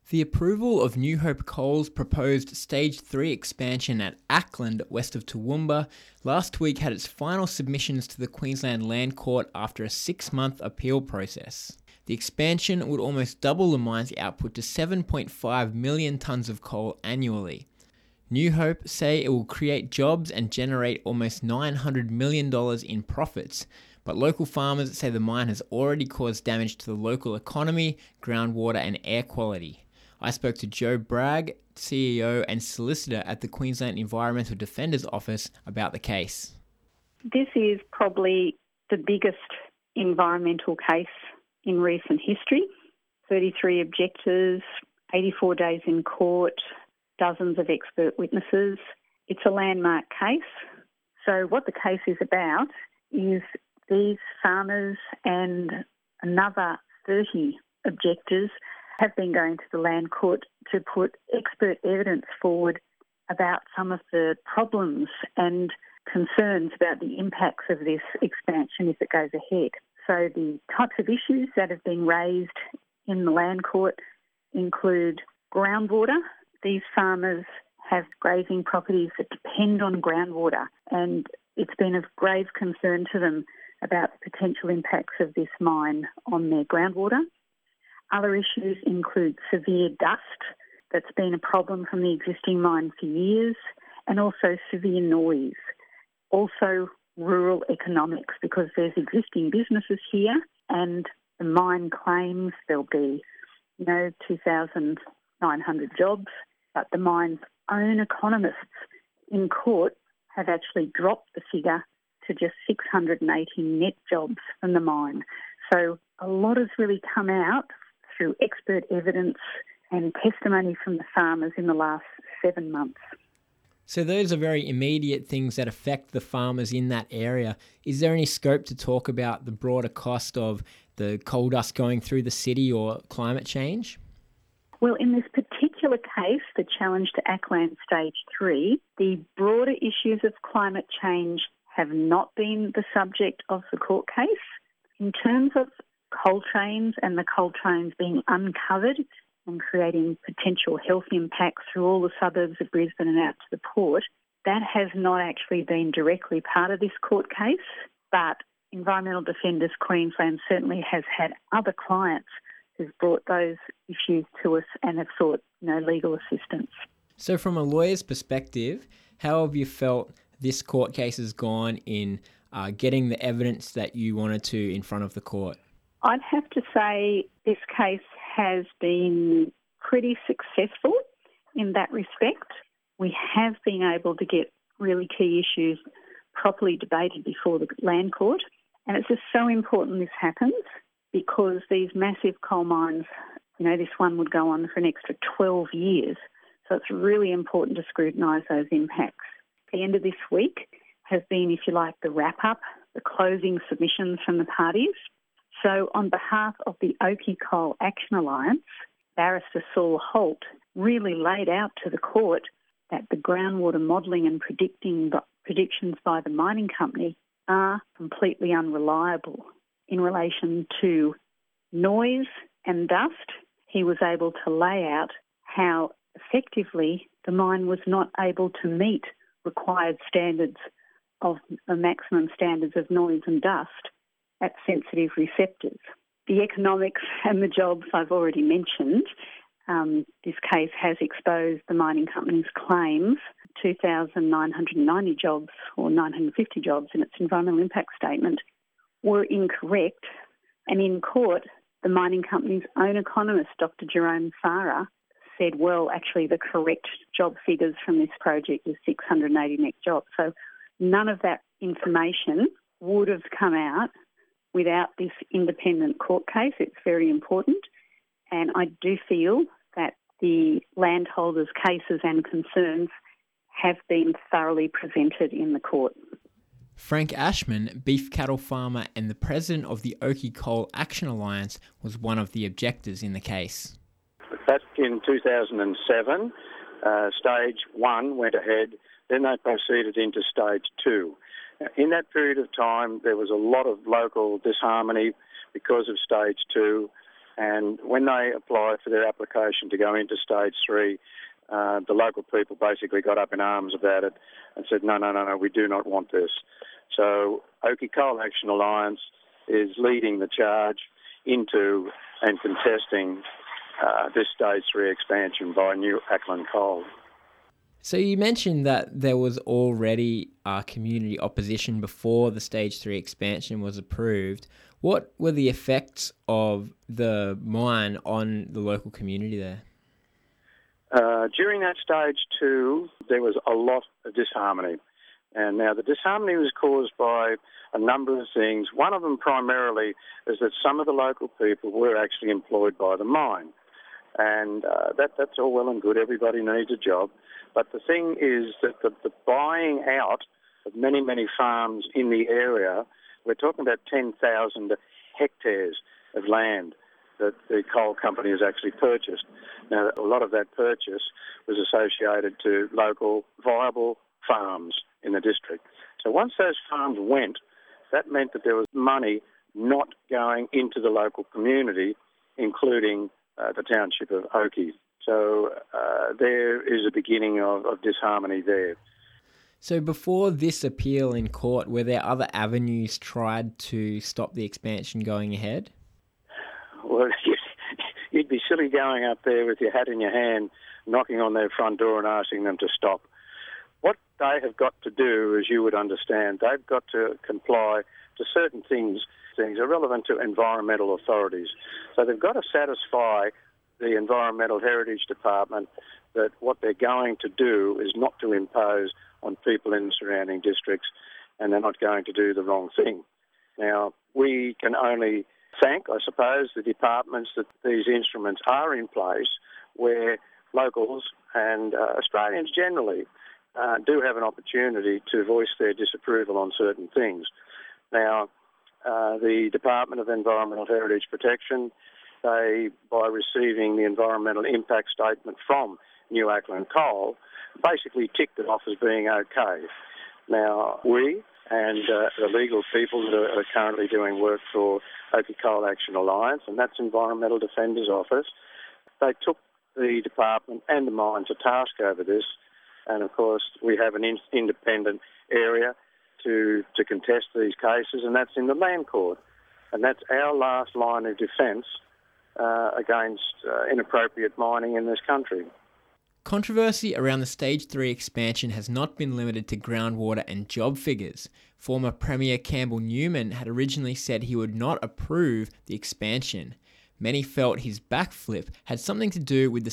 The approval of New Hope Coal's proposed Stage 3 expansion at Ackland, west of Toowoomba, last week had its final submissions to the Queensland Land Court after a 6-month appeal process. The expansion would almost double the mine's output to 7.5 million tonnes of coal annually. New Hope say it will create jobs and generate almost $900 million in profits, but local farmers say the mine has already caused damage to the local economy, groundwater and air quality. I spoke to Joe Bragg, CEO and solicitor at the Queensland Environmental Defenders Office, about the case. This is probably the biggest environmental case in recent history. 33 objectors, 84 days in court, dozens of expert witnesses. It's a landmark case. So what the case is about is these farmers and another 30 objectors have been going to the Land Court to put expert evidence forward about some of the problems and concerns about the impacts of this expansion if it goes ahead. So the types of issues that have been raised in the Land Court include groundwater. These farmers have grazing properties that depend on groundwater, and it's been of grave concern to them about the potential impacts of this mine on their groundwater. Other issues include severe dust that's been a problem from the existing mine for years, and also severe noise. Also rural economics, because there's existing businesses here and the mine claims there'll be 2,900 jobs, but the mine's own economists in court have actually dropped the figure to just 680 net jobs from the mine. So a lot has really come out through expert evidence and testimony from the farmers in the last 7 months. So those are very immediate things that affect the farmers in that area. Is there any scope to talk about the broader cost of the coal dust going through the city or climate change? Well, in this particular case, the challenge to Ackland Stage 3, the broader issues of climate change have not been the subject of the court case. In terms of coal trains and the coal trains being uncovered and creating potential health impacts through all the suburbs of Brisbane and out to the port, that has not actually been directly part of this court case, but Environmental Defenders Queensland certainly has had other clients who've brought those issues to us and have sought legal assistance. So from a lawyer's perspective, how have you felt this court case has gone in getting the evidence that you wanted to in front of the court? I'd have to say this case has been pretty successful in that respect. We have been able to get really key issues properly debated before the Land Court, and it's just so important this happens because these massive coal mines, this one would go on for an extra 12 years, so it's really important to scrutinise those impacts. The end of this week has been, if you like, the wrap-up, the closing submissions from the parties. So on behalf of the Oakey Coal Action Alliance, Barrister Saul Holt really laid out to the court that the groundwater modelling and predictions by the mining company are completely unreliable. In relation to noise and dust, he was able to lay out how effectively the mine was not able to meet required standards of the maximum standards of noise and dust at sensitive receptors. The economics and the jobs I've already mentioned. This case has exposed the mining company's claims, 2,990 jobs or 950 jobs in its environmental impact statement, were incorrect. And in court, the mining company's own economist, Dr. Jerome Farah, said, well, actually the correct job figures from this project is 680 net jobs. So none of that information would have come out without this independent court case. It's very important. And I do feel that the landholders' cases and concerns have been thoroughly presented in the court. Frank Ashman, beef cattle farmer and the president of the Oakey Coal Action Alliance, was one of the objectors in the case. Back in 2007, Stage 1 went ahead, then they proceeded into Stage 2. In that period of time, there was a lot of local disharmony because of Stage 2. And when they applied for their application to go into stage 3, the local people basically got up in arms about it and said, no, we do not want this. So Oakey Coal Action Alliance is leading the charge into and contesting this stage 3 expansion by New Acland Coal. So you mentioned that there was already community opposition before the stage 3 expansion was approved. What were the effects of the mine on the local community there? During that stage 2, there was a lot of disharmony. And now the disharmony was caused by a number of things. One of them primarily is that some of the local people were actually employed by the mine. And that's all well and good. Everybody needs a job. But the thing is that the buying out of many, many farms in the area, we're talking about 10,000 hectares of land that the coal company has actually purchased. Now, a lot of that purchase was associated to local viable farms in the district. So once those farms went, that meant that there was money not going into the local community, including the township of Oakey. So there is a beginning of disharmony there. So before this appeal in court, were there other avenues tried to stop the expansion going ahead? Well, you'd be silly going up there with your hat in your hand, knocking on their front door and asking them to stop. What they have got to do, as you would understand, they've got to comply to certain things are relevant to environmental authorities. So they've got to satisfy the Environmental Heritage Department that what they're going to do is not to impose on people in the surrounding districts, and they're not going to do the wrong thing. Now, we can only thank, I suppose, the departments that these instruments are in place where locals and Australians generally do have an opportunity to voice their disapproval on certain things. Now, the Department of Environmental Heritage Protection, they, by receiving the environmental impact statement from New Acland Coal, basically ticked it off as being okay. Now, we and the legal people that are currently doing work for Oakey Coal Action Alliance, and that's Environmental Defenders Office, they took the department and the mine to task over this. And, of course, we have an independent area to contest these cases, and that's in the Land Court. And that's our last line of defence against inappropriate mining in this country. Controversy around the Stage 3 expansion has not been limited to groundwater and job figures. Former Premier Campbell Newman had originally said he would not approve the expansion. Many felt his backflip had something to do with the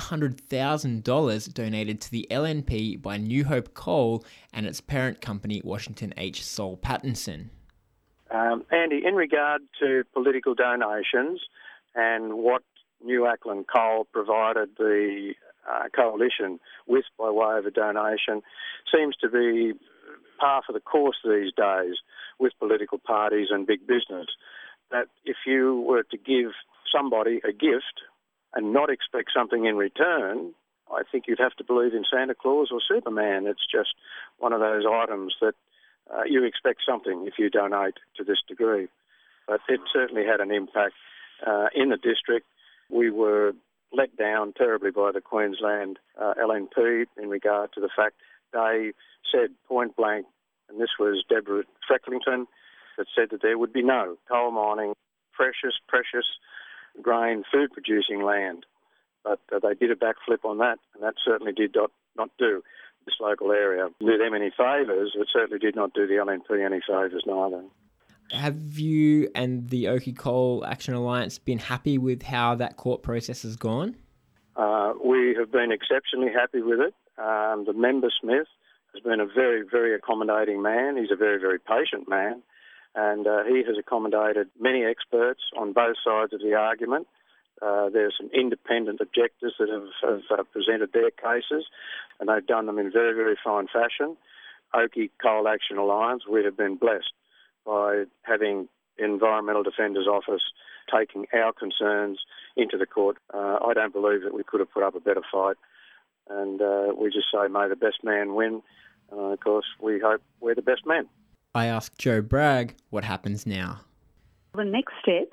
$700,000 donated to the LNP by New Hope Coal and its parent company, Washington H. Soul Pattinson. Andy, in regard to political donations and what New Acland Coal provided the coalition with by way of a donation, seems to be par for the course these days with political parties and big business. That if you were to give somebody a gift and not expect something in return, I think you'd have to believe in Santa Claus or Superman. It's just one of those items that you expect something if you donate to this degree. But it certainly had an impact in the district. We were let down terribly by the Queensland LNP in regard to the fact they said point blank, and this was Deborah Frecklington, that said that there would be no coal mining, precious grain, food-producing land. But they did a backflip on that, and that certainly did not do this local area, do them any favours. It certainly did not do the LNP any favours neither. Have you and the Oakey Coal Action Alliance been happy with how that court process has gone? We have been exceptionally happy with it. The member, Smith, has been a very, very accommodating man. He's a very, very patient man. And he has accommodated many experts on both sides of the argument. There's some independent objectors that have presented their cases, and they've done them in very, very fine fashion. Oakey Coal Action Alliance, we have been blessed by having Environmental Defenders Office taking our concerns into the court. I don't believe that we could have put up a better fight. And we just say, may the best man win. Of course, we hope we're the best men. I asked Joe Bragg what happens now. The next step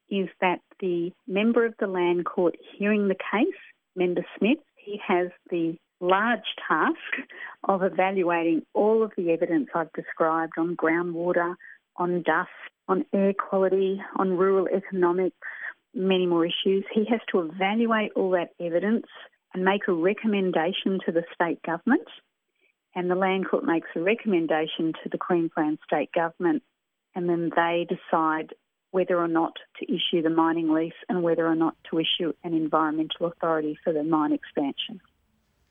is that the member of the Land Court hearing the case, Member Smith, he has the large task of evaluating all of the evidence I've described on groundwater, on dust, on air quality, on rural economics, many more issues. He has to evaluate all that evidence and make a recommendation to the state government, and the Land Court makes a recommendation to the Queensland State Government, and then they decide whether or not to issue the mining lease and whether or not to issue an environmental authority for the mine expansion.